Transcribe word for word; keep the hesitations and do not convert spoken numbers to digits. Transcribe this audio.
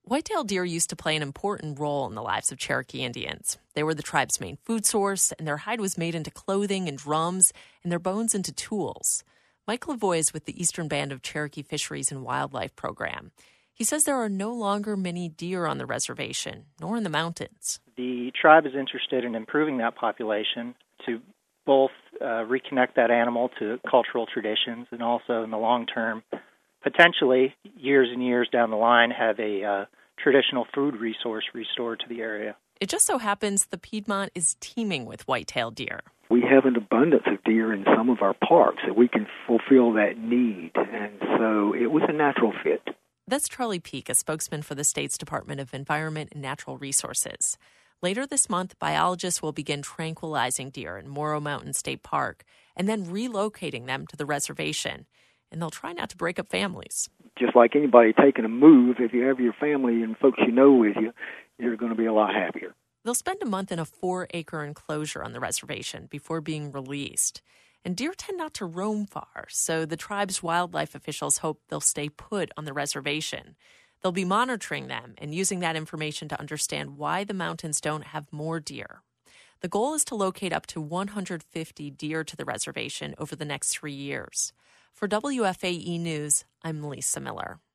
White-tailed deer used to play an important role in the lives of Cherokee Indians. They were the tribe's main food source, and their hide was made into clothing and drums, and their bones into tools. Mike Lavoie is with the Eastern Band of Cherokee Fisheries and Wildlife Program. He says there are no longer many deer on the reservation, nor in the mountains. The tribe is interested in improving that population to both uh, reconnect that animal to cultural traditions and also in the long term, potentially years and years down the line, have a uh, traditional food resource restored to the area. It just so happens the Piedmont is teeming with white-tailed deer. We have an abundance of deer in some of our parks that we can fulfill that need, and so it was a natural fit. That's Charlie Peak, a spokesman for the state's Department of Environment and Natural Resources. Later this month, biologists will begin tranquilizing deer in Morrow Mountain State Park and then relocating them to the reservation. And they'll try not to break up families. Just like anybody taking a move, if you have your family and folks you know with you, you're going to be a lot happier. They'll spend a month in a four-acre enclosure on the reservation before being released. And deer tend not to roam far, so the tribe's wildlife officials hope they'll stay put on the reservation. They'll be monitoring them and using that information to understand why the mountains don't have more deer. The goal is to locate up to one hundred fifty deer to the reservation over the next three years. For W F A E News, I'm Lisa Miller.